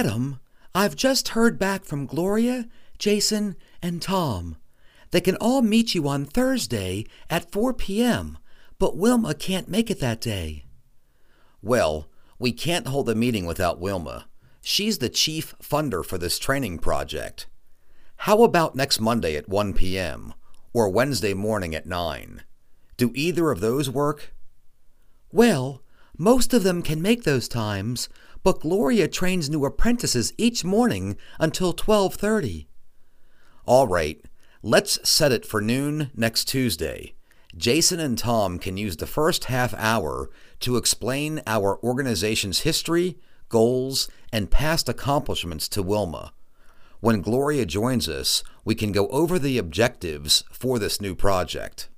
Adam, I've just heard back from Gloria, Jason, and Tom. They can all meet you on Thursday at 4 p.m., but Wilma can't make it that day. Well, we can't hold a meeting without Wilma. She's the chief funder for this training project. How about next Monday at 1 p.m. or Wednesday morning at 9? Do either of those work? Well, most of them can make those times, but Gloria trains new apprentices each morning until 12:30. All right, let's set it for noon next Tuesday. Jason and Tom can use the first half hour to explain our organization's history, goals, and past accomplishments to Wilma. When Gloria joins us, we can go over the objectives for this new project.